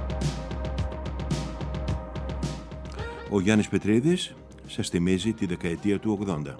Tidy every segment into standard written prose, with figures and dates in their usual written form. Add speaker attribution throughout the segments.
Speaker 1: Ο Γιάννης Πετρίδης σας θυμίζει τη δεκαετία του 80.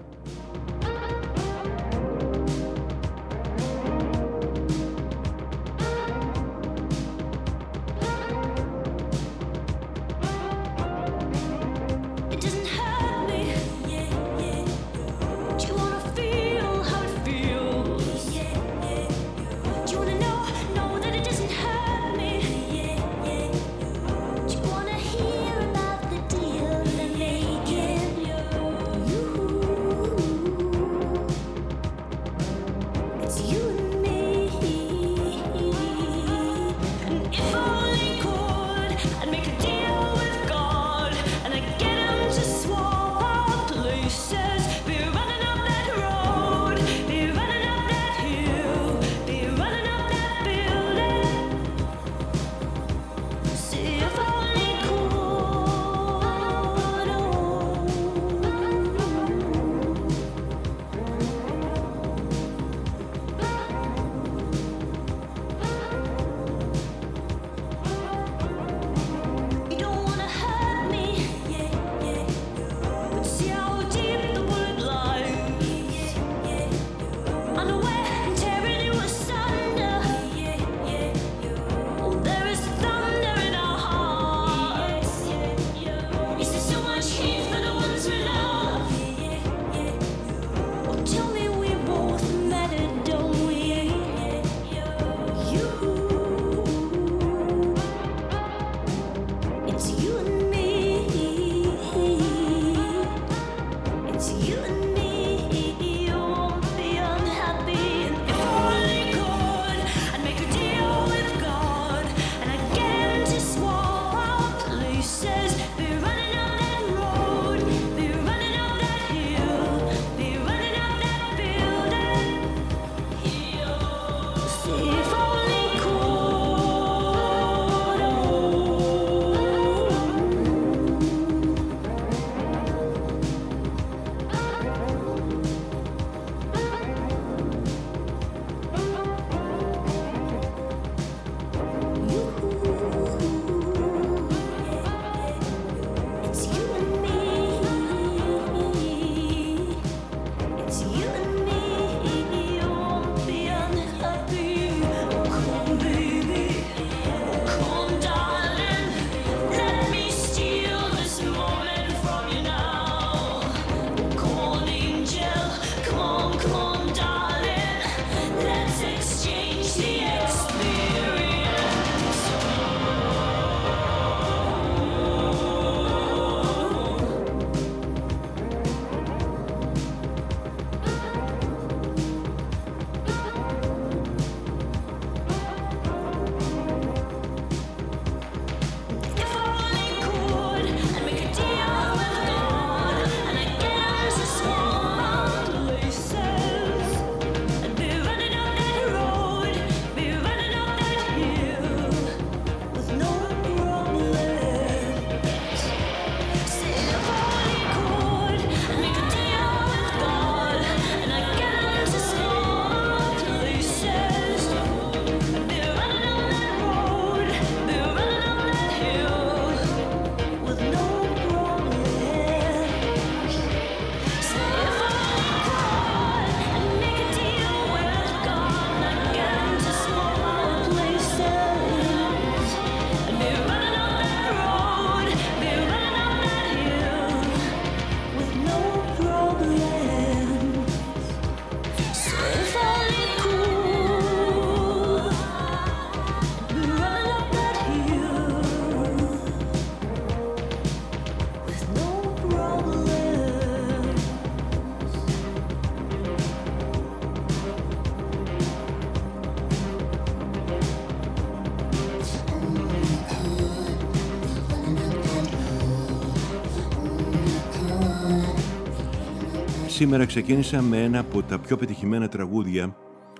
Speaker 1: Σήμερα ξεκίνησα με ένα από τα πιο πετυχημένα τραγούδια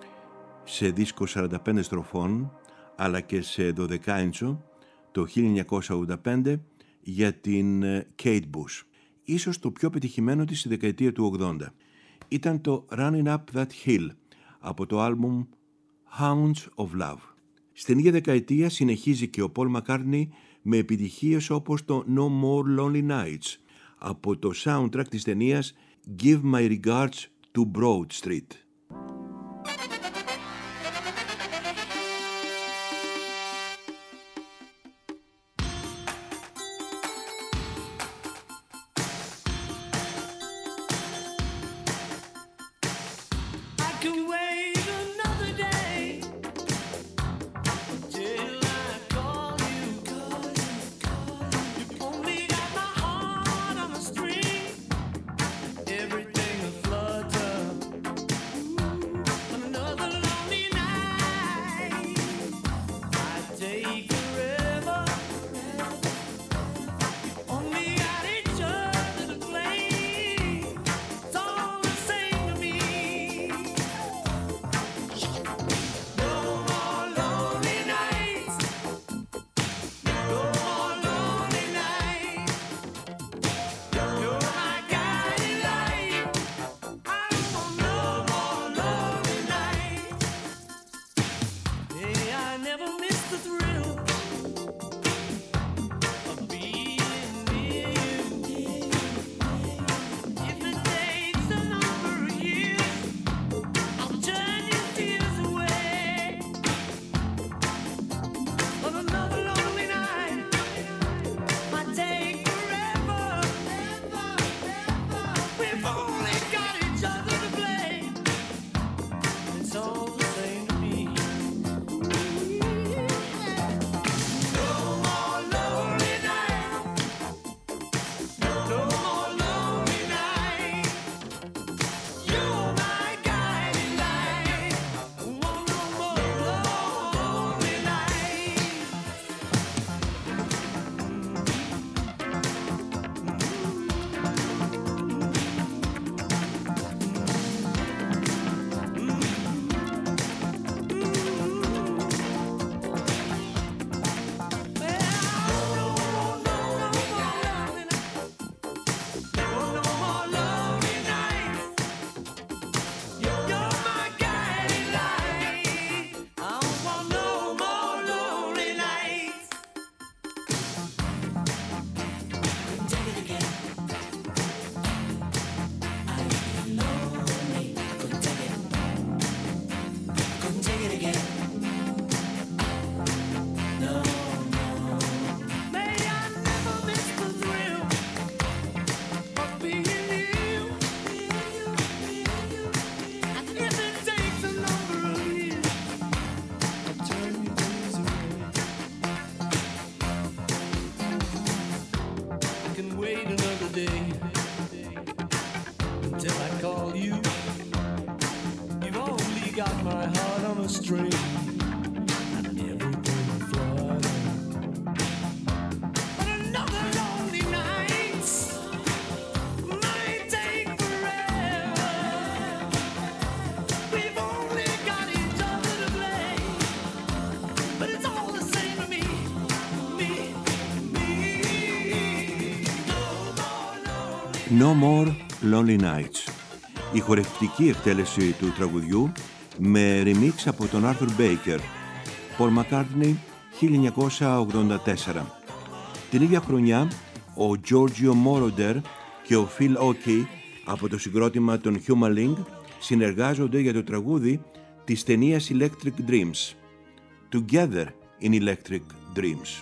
Speaker 1: σε δίσκο 45 στροφών αλλά και σε 12 το 1985 για την Kate Bush. Ίσως το πιο πετυχημένο της στη δεκαετία του 80. Ήταν το Running Up That Hill από το άλμπουμ Hounds of Love. Στην ίδια δεκαετία συνεχίζει και ο Paul McCartney με επιτυχίες όπως το No More Lonely Nights από το soundtrack της ταινίας Give My Regards to Broad Street. No More Lonely Nights. Η χορευτική εκτέλεση του τραγουδιού με remix από τον Arthur Baker. Paul McCartney, 1984. Την ίδια χρονιά ο Giorgio Moroder και ο Phil Oakey από το συγκρότημα των Humaling συνεργάζονται για το τραγούδι της ταινίας Electric Dreams. Together in Electric Dreams.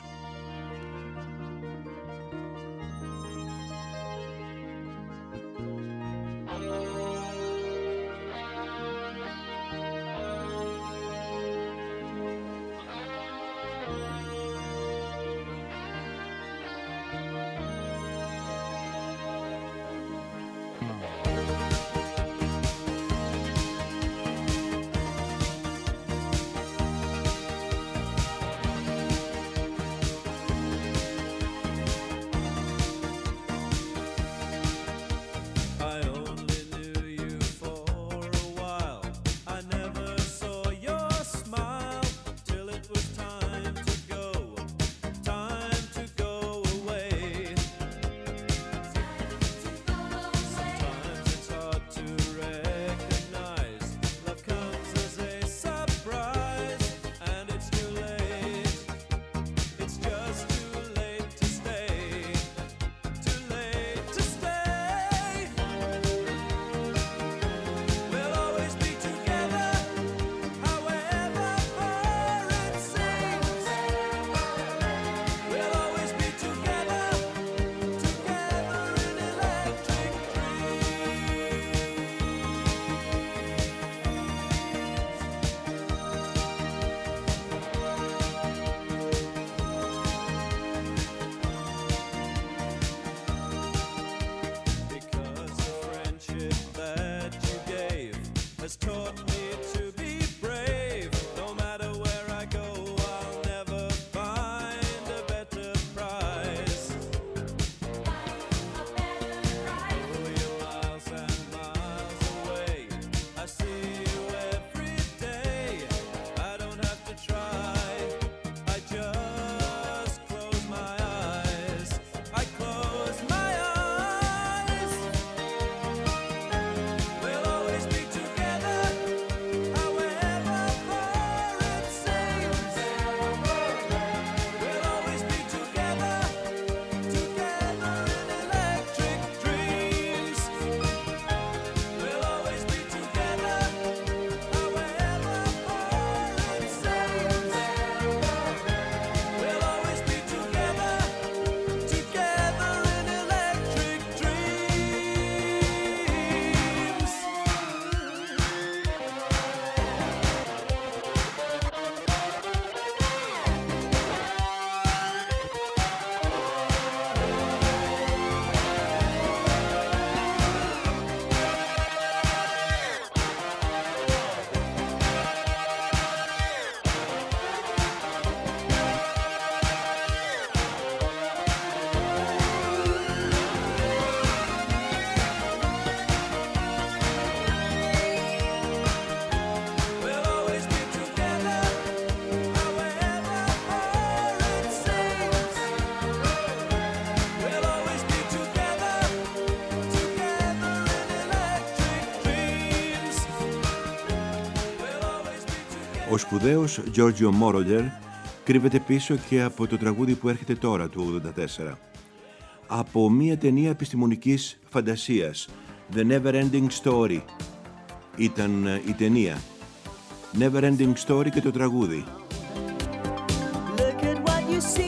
Speaker 1: Ο σπουδαίος Giorgio Moroder κρύβεται πίσω και από το τραγούδι που έρχεται τώρα του 1984. Από μια ταινία επιστημονικής φαντασίας, The Never-Ending Story ήταν η ταινία. Never-Ending Story και το τραγούδι.
Speaker 2: Look at what you see.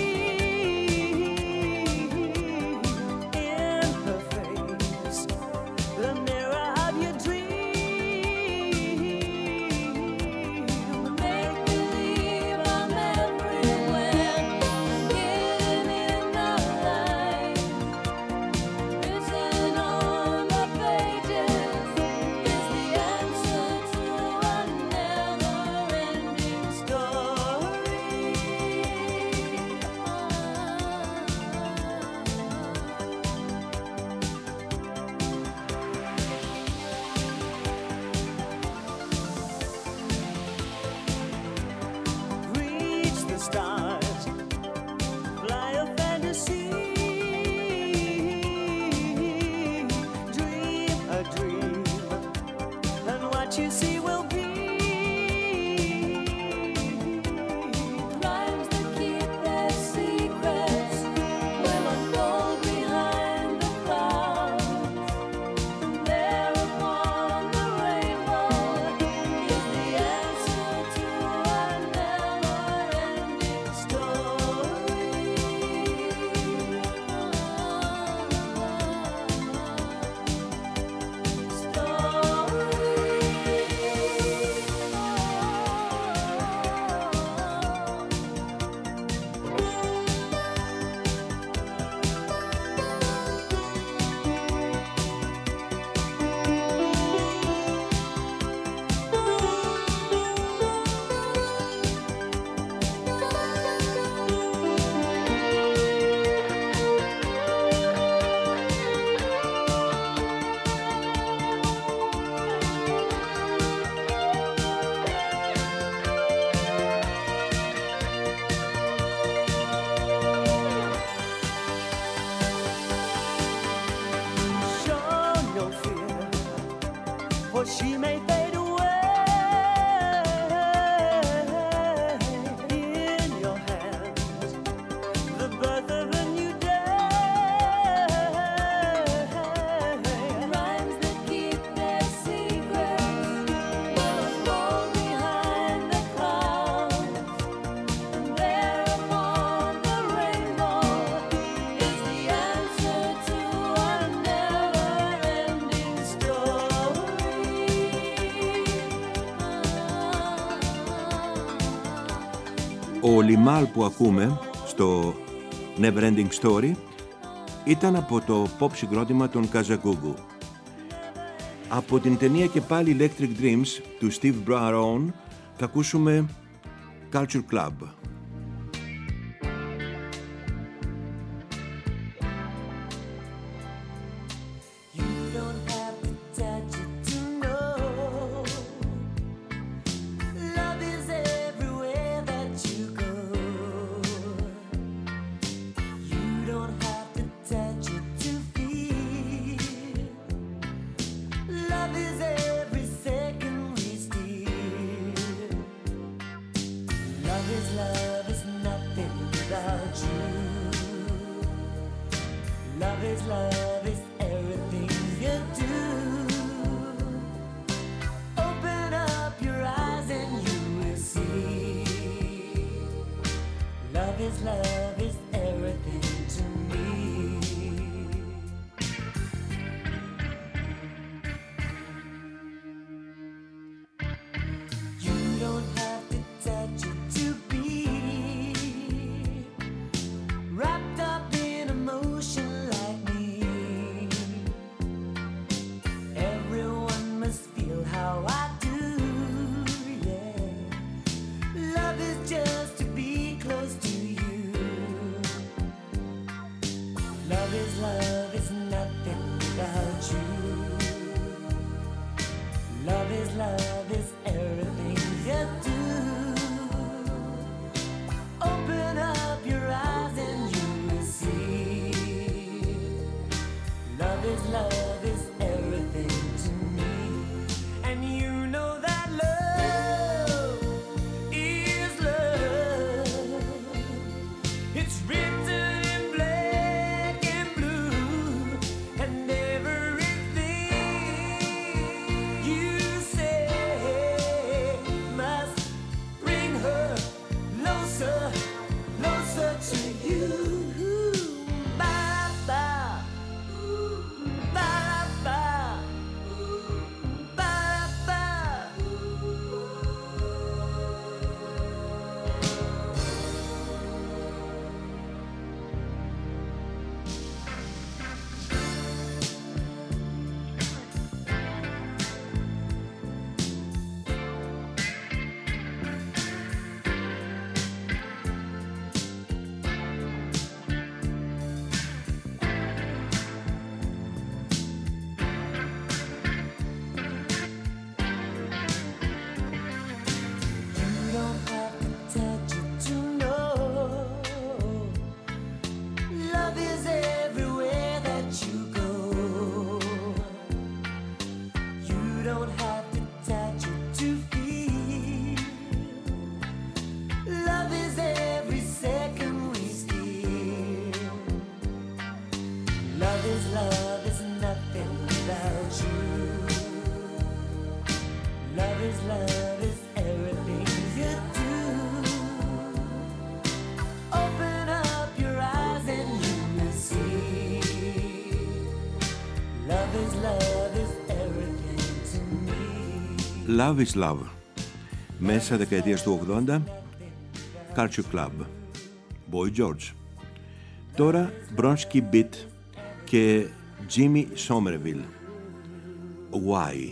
Speaker 1: Ο Limahl που ακούμε στο Never-Ending Story ήταν από το pop συγκρότημα των Kajagoogoo. Από την ταινία και πάλι Electric Dreams του Steve Barron θα ακούσουμε Culture Club.
Speaker 2: Love is just to be close to you.
Speaker 1: Love is Love. Μέσα δεκαετίας του 80, Culture Club, Boy George. Τώρα Bronski Beat και Jimmy Somerville. Why?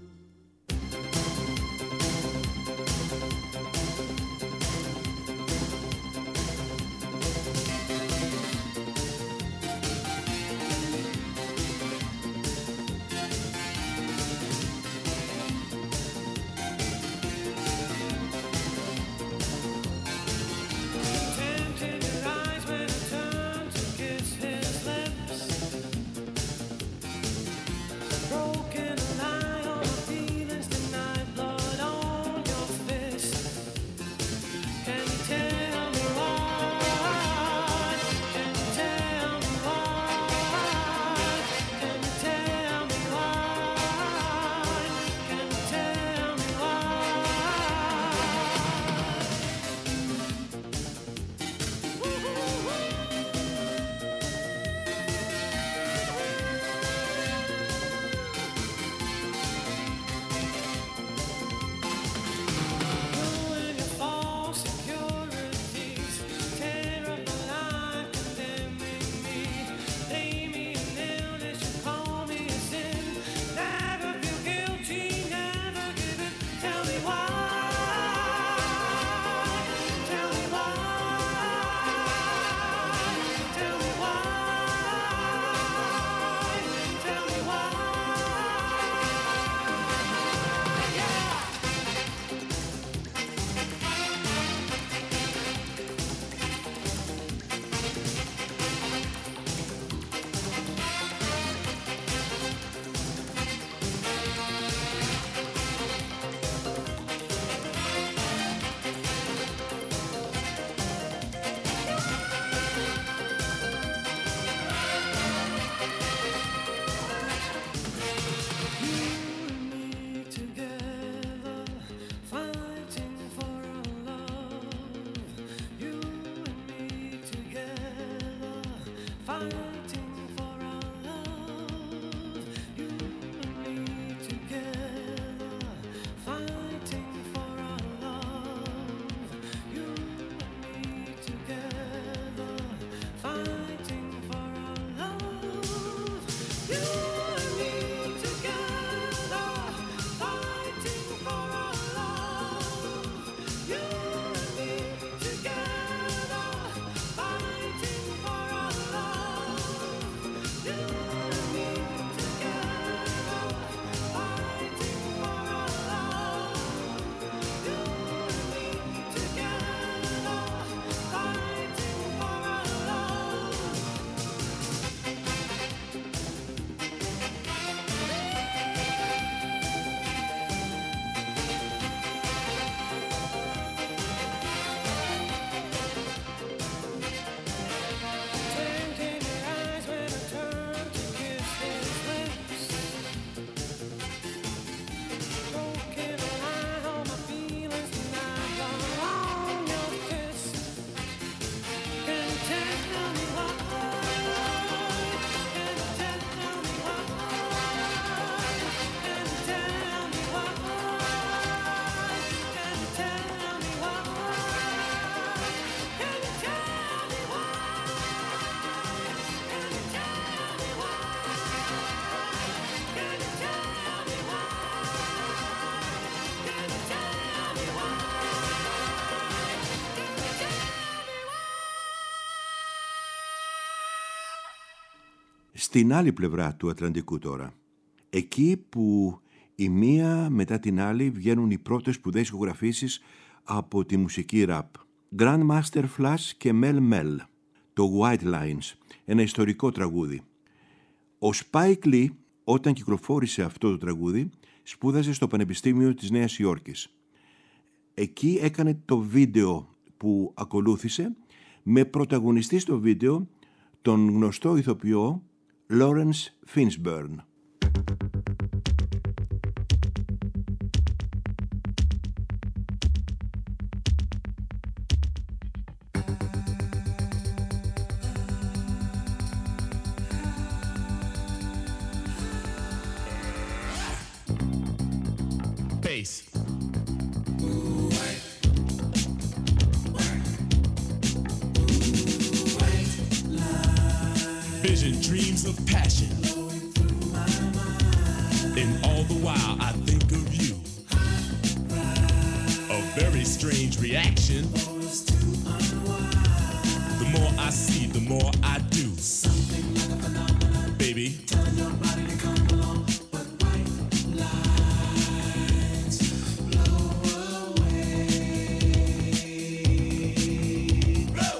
Speaker 1: Στην άλλη πλευρά του Ατλαντικού τώρα, εκεί που η μία μετά την άλλη βγαίνουν οι πρώτες σπουδαίες ηχογραφήσεις από τη μουσική ραπ. Grandmaster Flash και Mel Mel, το White Lines, ένα ιστορικό τραγούδι. Ο Spike Lee, όταν κυκλοφόρησε αυτό το τραγούδι, σπούδαζε στο Πανεπιστήμιο της Νέας Υόρκης. Εκεί έκανε το βίντεο που ακολούθησε, με πρωταγωνιστή στο βίντεο τον γνωστό ηθοποιό Lawrence Fishburne.
Speaker 3: bass. Vision, dreams of passion. And all the while I think of you. A very strange reaction. The more I see, the more I do. Something like a phenomenon, baby. Telling your body to come along, but white lines blow away. Blow,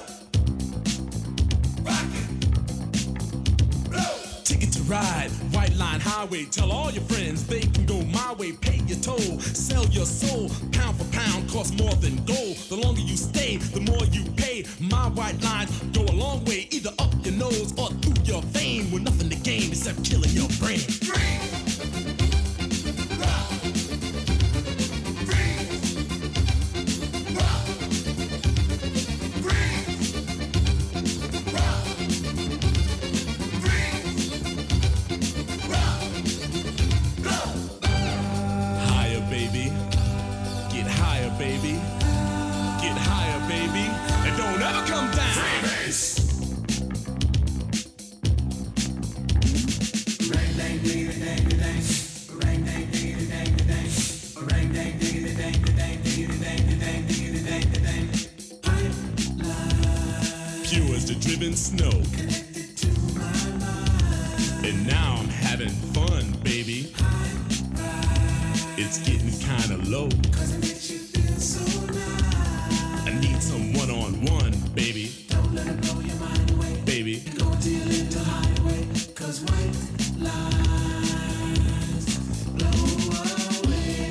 Speaker 3: rock it, blow. Ticket to ride, White Line Highway. Tell all your friends they can go my way. Pay your toll, sell your soul. Pound for pound, costs more than gold. The longer you stay, the more you pay. My white lines go a long way, either up your nose or through your vein, with nothing to gain except killing your brain. Higher, baby. Get higher, baby. Get higher, baby. And don't ever come down. Freebase. Pure as the driven snow. And now I'm having fun, baby. It's getting kinda low. I need some one-on-one, baby. Don't let it blow your mind away, baby. Go till into highway, 'cause white lines blow away.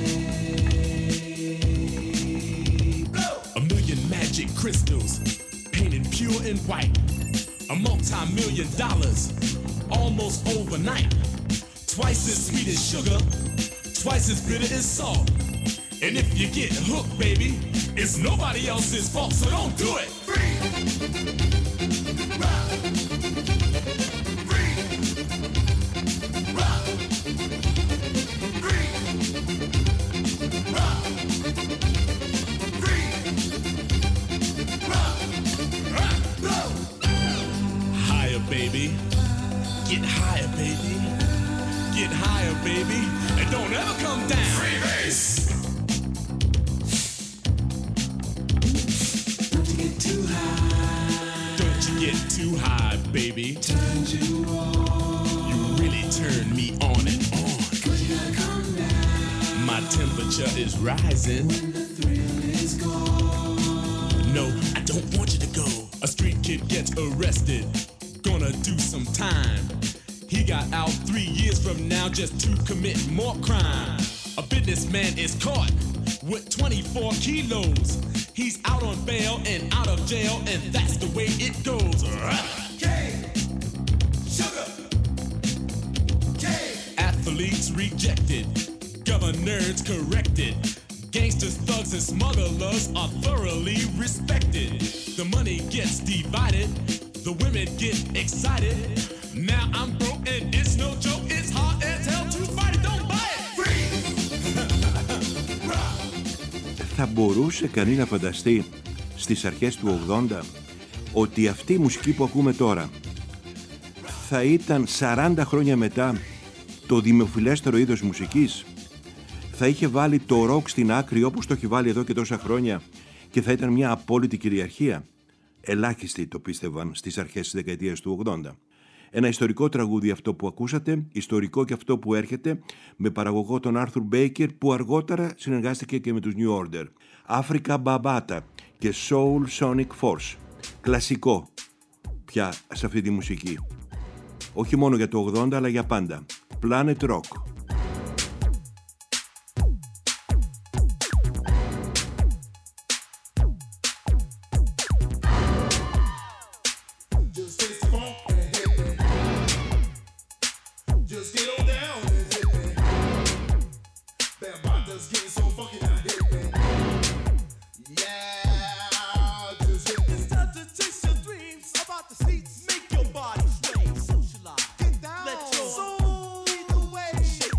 Speaker 3: Blow. A million magic crystals, painted pure and white. A multi-million-dollars, almost overnight. Twice as sweet as sugar, twice as bitter as salt. And if you get hooked, baby, it's nobody else's fault, so don't do it. Free. Rock. Free. Rock. Free. Rock. Free. Rock. Rock. Blow. Higher, baby. Get higher, baby. Get higher, baby. And don't ever come down. Freebase. Get too high, baby. Turns you on. You really turn me on and on. 'Cause you gotta come down. My temperature is rising. When the thrill is gone. No, I don't want you to go. A street kid gets arrested. Gonna do some time. He got out 3 years from now just to commit more crime. A businessman is caught with 24 kilos. He's out on bail and out of jail, and that's the way it goes. K, sugar, K. Athletes rejected, governors corrected. Gangsters, thugs, and smugglers are thoroughly respected. The money gets divided, the women get excited. Now I'm broke and it's no joke, it's hard as hell to fight it, don't buy it. Free.
Speaker 1: Θα μπορούσε κανείς να φανταστεί στις αρχές του 80 ότι αυτή η μουσική που ακούμε τώρα θα ήταν 40 χρόνια μετά το δημοφιλέστερο είδος μουσικής? Θα είχε βάλει το ροκ στην άκρη όπως το έχει βάλει εδώ και τόσα χρόνια και θα ήταν μια απόλυτη κυριαρχία? Ελάχιστοι το πίστευαν στις αρχές της δεκαετίας του 80. Ένα ιστορικό τραγούδι αυτό που ακούσατε, ιστορικό και αυτό που έρχεται, με παραγωγό τον Arthur Baker, που αργότερα συνεργάστηκε και με τους New Order. Afrika Bambaataa και Soul Sonic Force. Κλασικό πια σε αυτή τη μουσική. Όχι μόνο για το 80 αλλά για πάντα. Planet Rock.
Speaker 2: Make your body sway, socialize. Get down. Let your soul lead the way.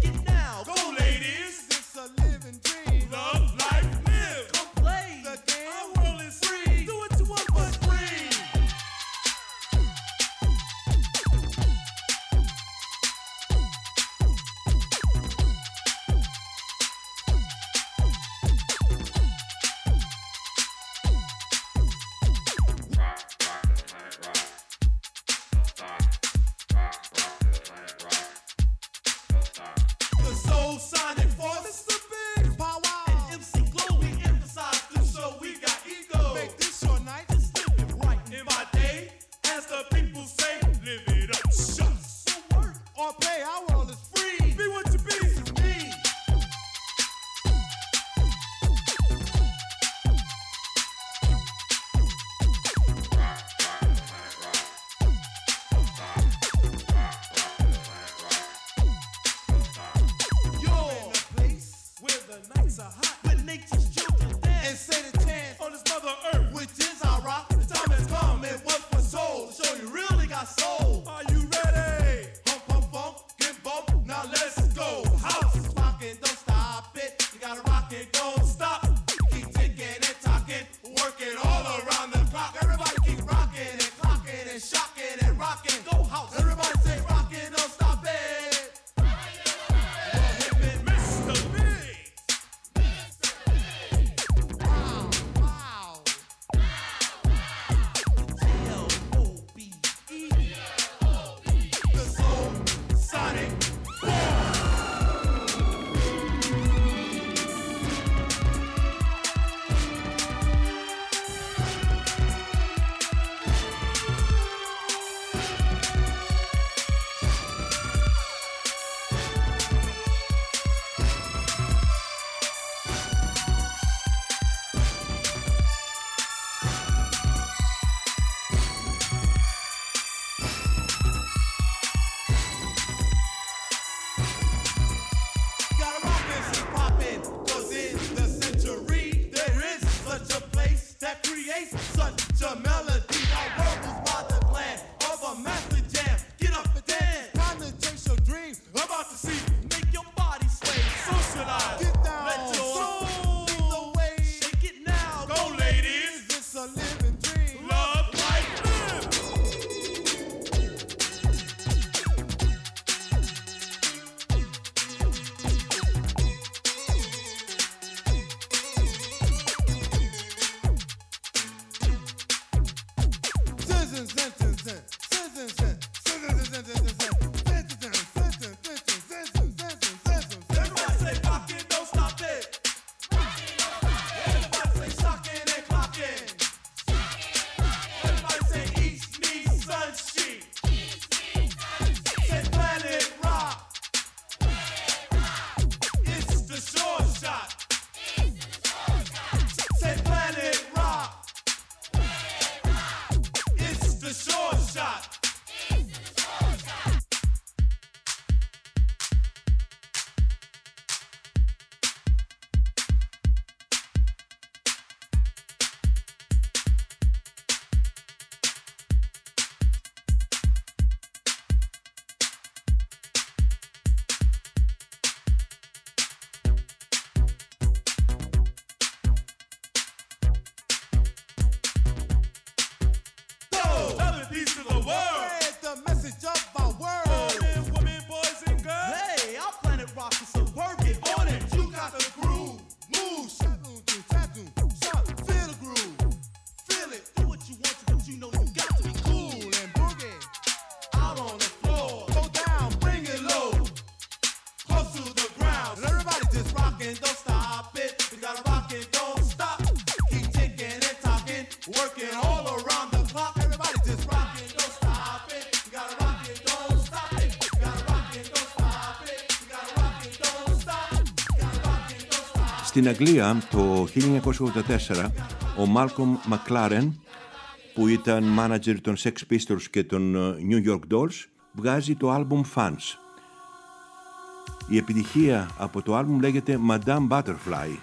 Speaker 1: Στην Αγγλία το 1984 ο Μάλκομ Μακλάρεν, που ήταν μάνατζερ των Sex Pistols και των New York Dolls, βγάζει το άλμπουμ Fans. Η επιτυχία από το άλμπουμ λέγεται Madame Butterfly.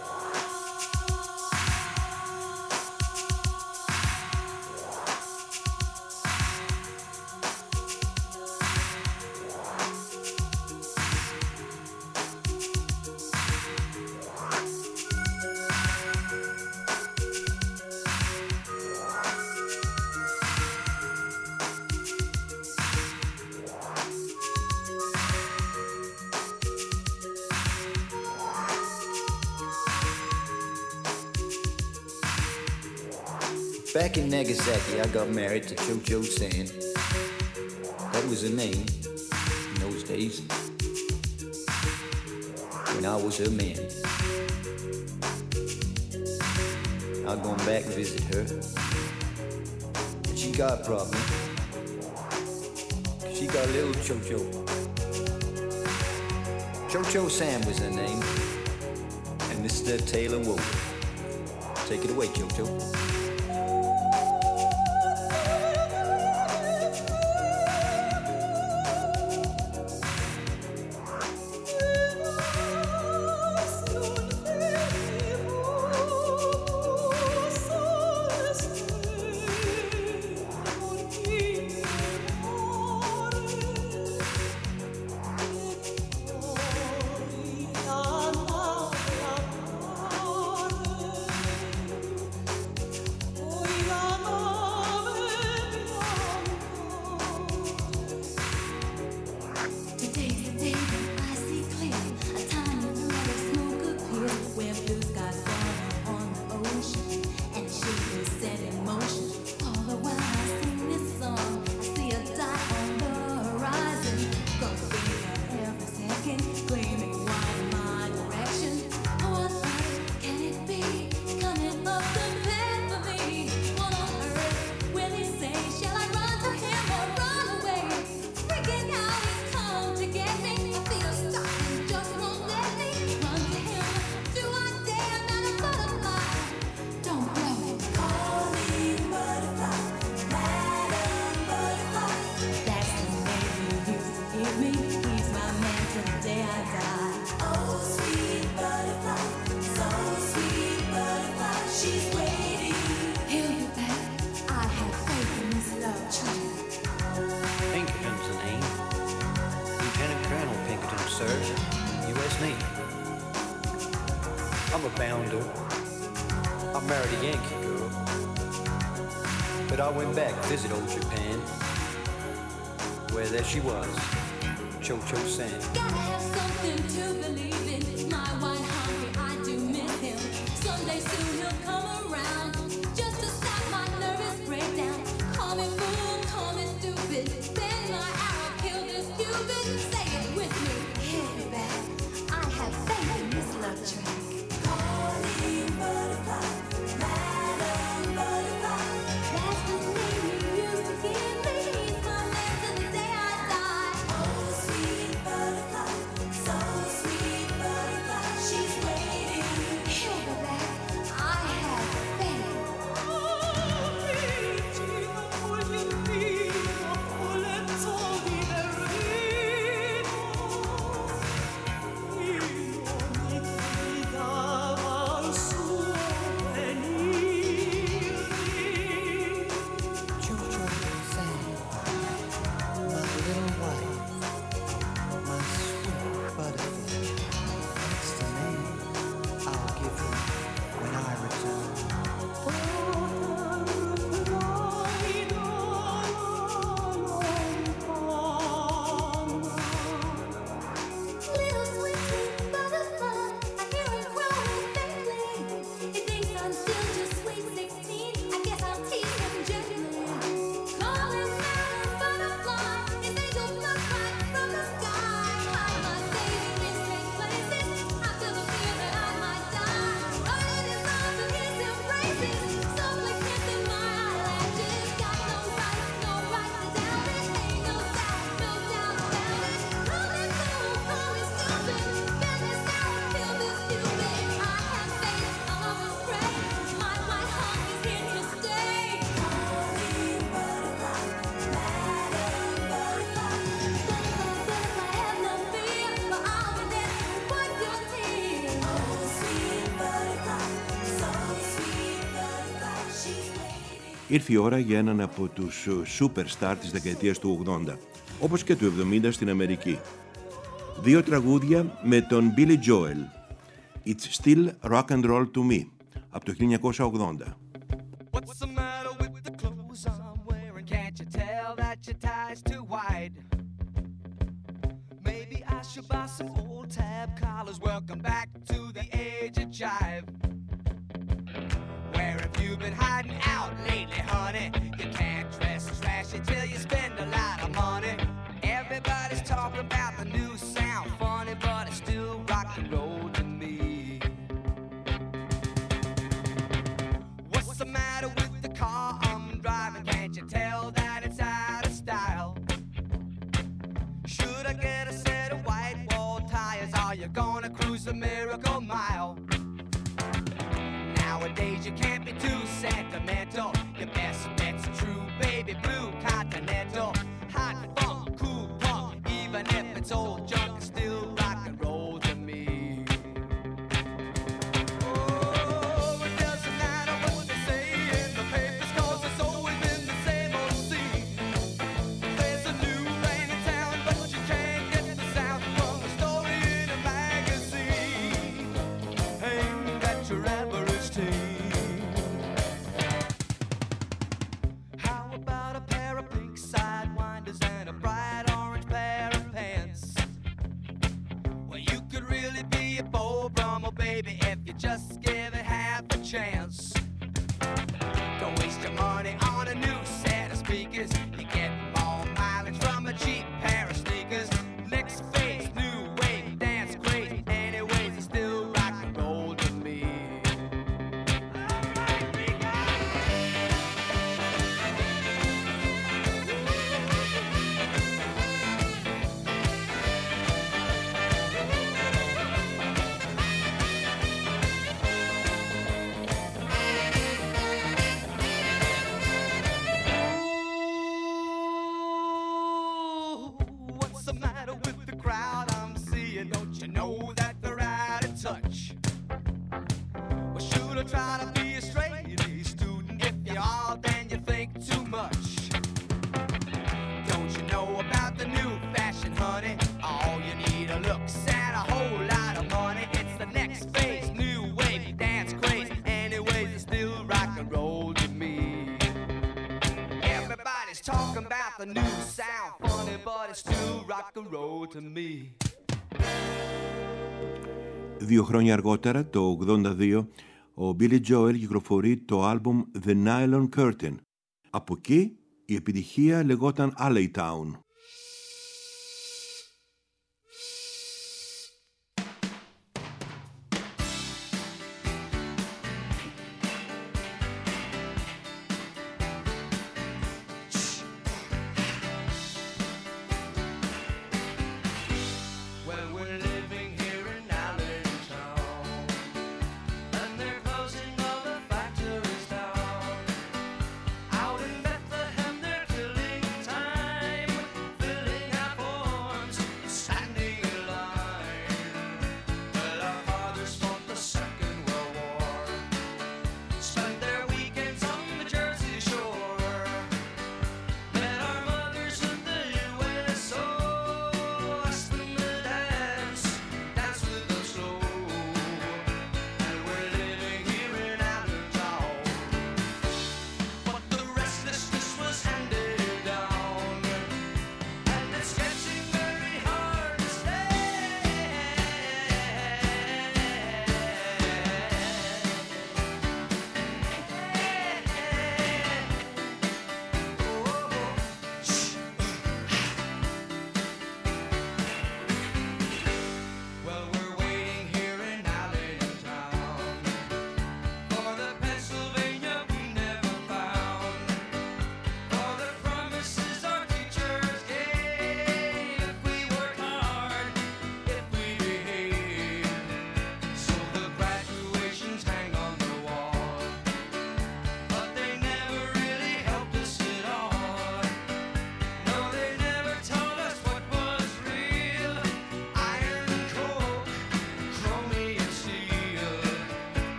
Speaker 4: Back in Nagasaki, I got married to Cho-Cho San. That was her name in those days, when I was her man. I've gone back and visit her, but she got a problem. She got a little Cho-Cho. Cho-Cho San was her name, and Mr. Taylor Wolf. Take it away, Cho-Cho. I'm a bounder. I married a Yankee girl. But I went back to visit old Japan, where there she was, Cho-Cho San.
Speaker 5: Gotta have something to believe in. My wine hungry, I do miss him. Someday soon he'll come around, just to stop my nervous breakdown. Call me fool, call me stupid. Bend my arrow, kill this Cupid. Say it with me, hit me back. I have faith in this love track. Calling butterfly, Madam Butterfly. That's the name you used to give me. He's my man till the day I die. Oh, sweet butterfly, so sweet butterfly. She's waiting. He'll be back. I have faith.
Speaker 4: Cho-Cho San, my little wife, my sweet butterfly. That's the name I'll give you when I return.
Speaker 5: Little sweet butterfly, I hear him growing faintly. He thinks I'm still just sweet 16. I guess I'll tease him gently. Call him Madam Butterfly. His angel flies right from the sky. Hide my saving in strange places. I feel the fear that I might die. Running in his arms and his embraces. Softly kissing my eyelashes. Got no right to doubt it. Ain't no doubt about it. Call me fool, call me stupid. Bend this arrow, kill this Cupid. I
Speaker 1: ήρθε η ώρα για έναν από τους superstar της δεκαετίας του 80, όπως και του 70 στην Αμερική. Δύο τραγούδια με τον Billy Joel. It's Still Rock and Roll to Me, από το 1980.
Speaker 6: What's the matter with the clothes I'm wearing? Can't you tell that your tie's too wide? Maybe I should buy some old tab collars. Welcome back to the age of jive. Where have you been hiding out lately, honey? You can't dress as flashy till you spend a lot of money. Everybody's talking about the new sound, funny, but it's still rock and roll to me. What's the matter with the car I'm driving? Can't you tell that it's out of style? Should I get a set of white wall tires? Are you gonna cruise the Miracle Mile? Nowadays you can't be too sentimental. Your best bet's a true baby blue Continental. Hot funk, cool punk, even if it's old junk, it's still rock and roll to me. Oh, it doesn't matter what they say in the papers, 'cause it's always been the same old scene. There's a new rain in town, but you can't get the sound from a story in a magazine aimed at your average teen. How about a pair of pink sidewinders and a bright orange pair of pants? Well, you could really be a Beau Brummel, baby, if you just give it half a chance. Don't waste your money on a new set of speakers. You get more mileage from a cheap pair of sneakers. Next phase, new wave, dance crazy. Anyways, it's still rock and roll to me. Alright, we go! What's the matter with the crowd I'm seeing? Don't you know that they're out of touch? Well, should I try to be a straight A student? If you are, then you think too much. Don't you know about the new fashion, honey? All you need are looks and a whole lot of money. It's the next phase, new wave, dance craze. Anyways, it's still rock and roll to me. Everybody's talking about the new sound, funny, but it's still rock and roll to me.
Speaker 1: 2 χρόνια αργότερα, το 82, ο Billy Joel κυκλοφορεί το άλμπουμ The Nylon Curtain. Από εκεί η επιτυχία λεγόταν Alley Town.
Speaker 6: Well, we're living here in Allentown, and they're closing all the factories down. Out in Bethlehem, they're killing time.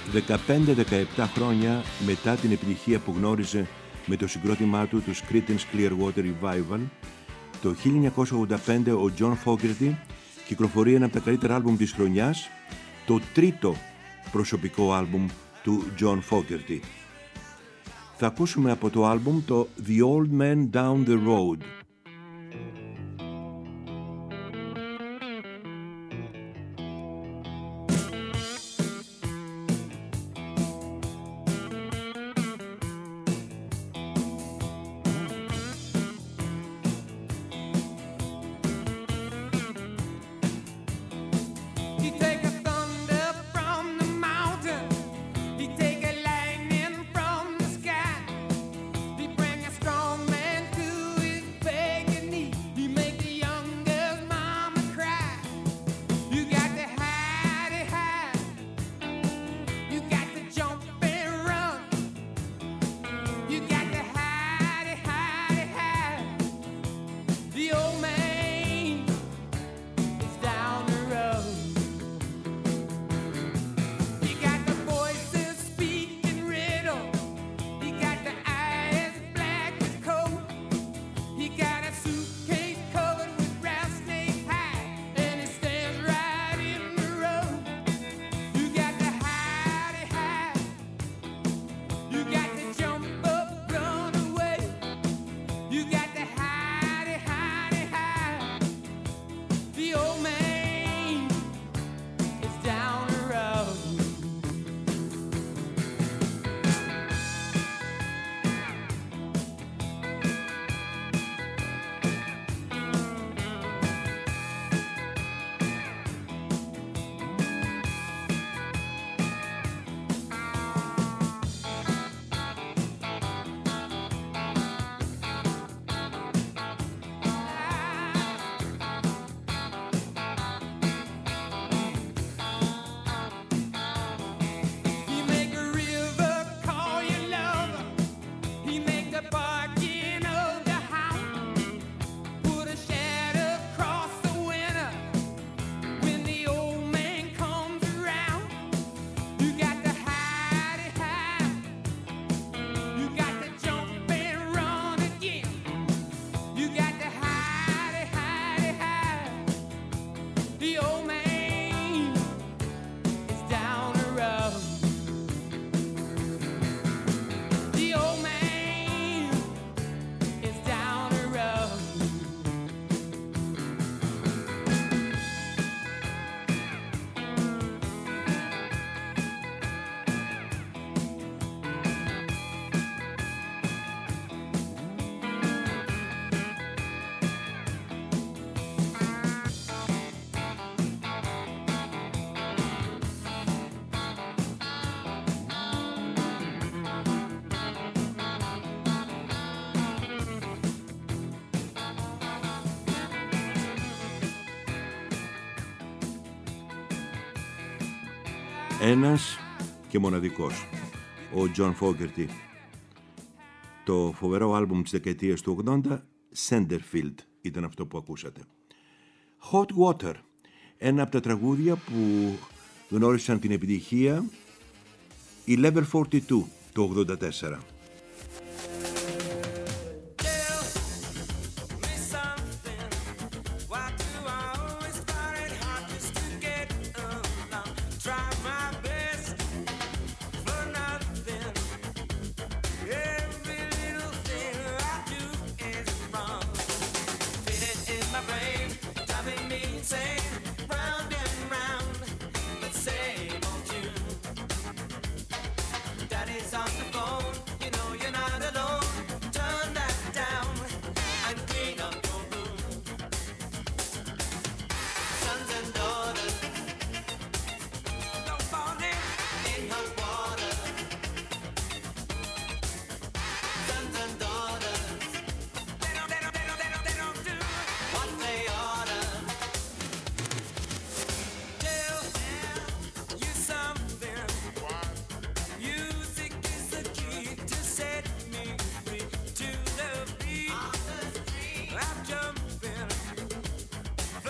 Speaker 1: 15-17 χρόνια μετά την επιτυχία που γνώριζε με το συγκρότημά του, τους Creedence Clearwater Revival, το 1985 ο John Fogerty κυκλοφορεί ένα από τα καλύτερα άλμπουμ της χρονιάς, το τρίτο προσωπικό άλμπουμ του John Fogerty. Θα ακούσουμε από το άλμπουμ το The Old Man Down the Road. Ένας και μοναδικός, ο John Fogerty. Το φοβερό άλμπουμ της δεκαετίας του 80, Centerfield, ήταν αυτό που ακούσατε. Hot Water, ένα από τα τραγούδια που γνώρισαν την επιτυχία η Level 42 το 84.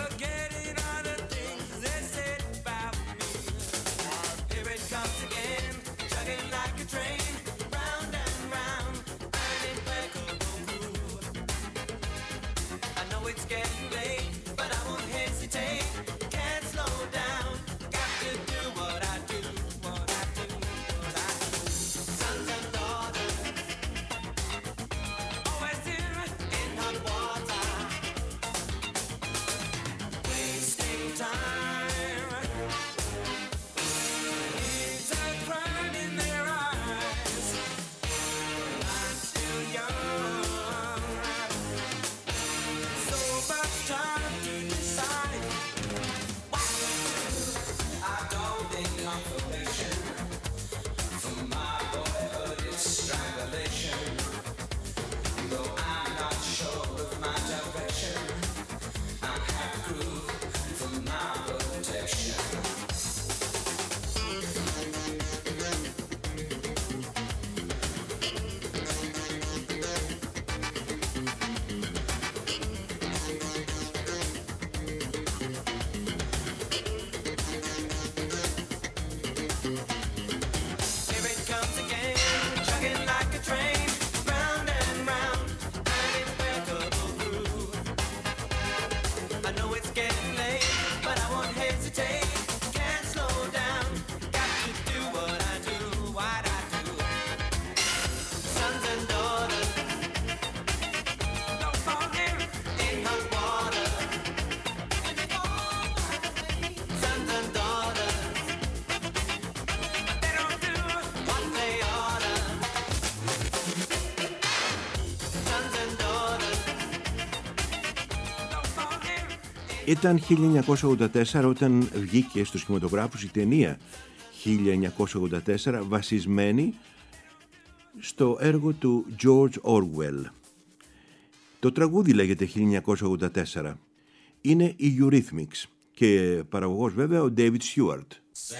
Speaker 7: Comes again.
Speaker 6: it's getting late, but I won't hesitate. Can't slow down. Got to do what I do, what I do, what I do. Sons and daughters, always in hot water, wasting time. It's a crime in their eyes. I'm still young, so much time to decide. I don't need confirmation from my boyhood, it's strangulation. Though I'm not sure of my direction, I have proof from my protection. Here it comes again, chugging like a train, round and round, an impeccable groove. I know it's getting late, but I won't hesitate. Can't slow down, got to do what I do, what I do. Sons and daughters, don't fall in hot water. Sons and daughters, they don't do what they oughta. Sons and daughters, don't fall in.
Speaker 1: Ήταν 1984 όταν βγήκε στους κινηματογράφους η ταινία 1984, βασισμένη στο έργο του George Orwell. Το τραγούδι λέγεται 1984. Είναι η Eurythmics και παραγωγός βέβαια ο David Stewart.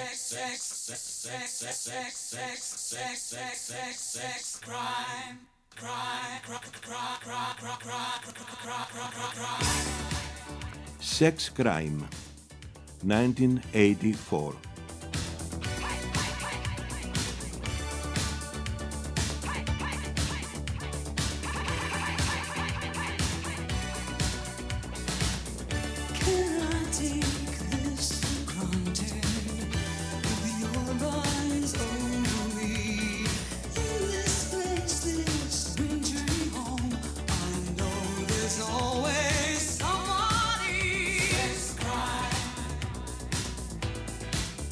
Speaker 1: Sex Crime, 1984.
Speaker 2: Can I take this for granted? With your eyes over me, in this place, this wintry home, I know there's always somebody. Sex crime.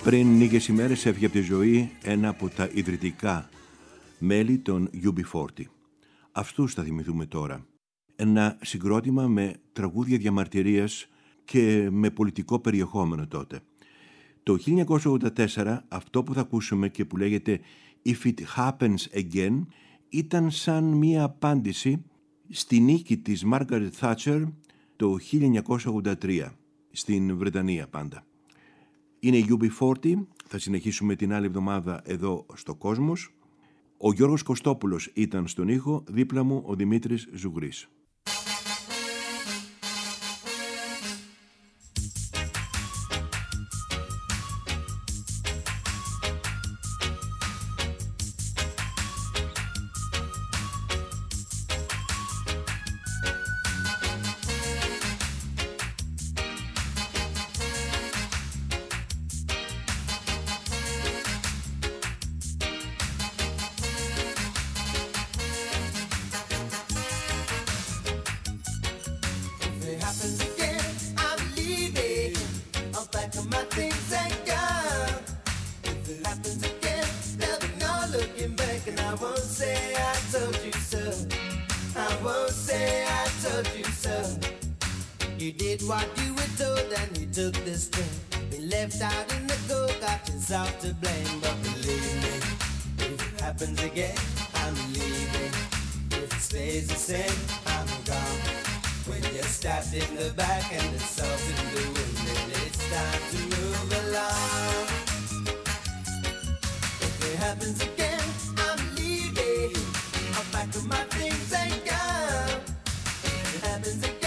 Speaker 1: Πριν λίγες ημέρες έφυγε από τη ζωή ένα από τα ιδρυτικά μέλη των UB40. Αυτούς θα θυμηθούμε τώρα. Ένα συγκρότημα με τραγούδια διαμαρτυρίας και με πολιτικό περιεχόμενο τότε. Το 1984 αυτό που θα ακούσουμε και που λέγεται If It Happens Again ήταν σαν μία απάντηση στη νίκη της Μάργαρετ Θάτσερ το 1983 στην Βρετανία πάντα. Είναι η UB40, θα συνεχίσουμε την άλλη εβδομάδα εδώ στο Κόσμος. Ο Γιώργος Κωστόπουλος ήταν στον ήχο, δίπλα μου ο Δημήτρης Ζουγρής.
Speaker 7: Happens again, I'm leaving. I'll pack up my things and go. If it happens again, there'll be no looking back, and I won't say I told you so. I won't say I told you so. You did what you were told and you took the step. Been left out in the cold, got yourself to blame. But believe me, if it happens again, I'm leaving. If it stays the same, I'm gone. When you're stabbed in the back and the salt in the wind, then it's time to move along. If it happens again, I'm leaving. I'll pack up my things and go. If it happens again,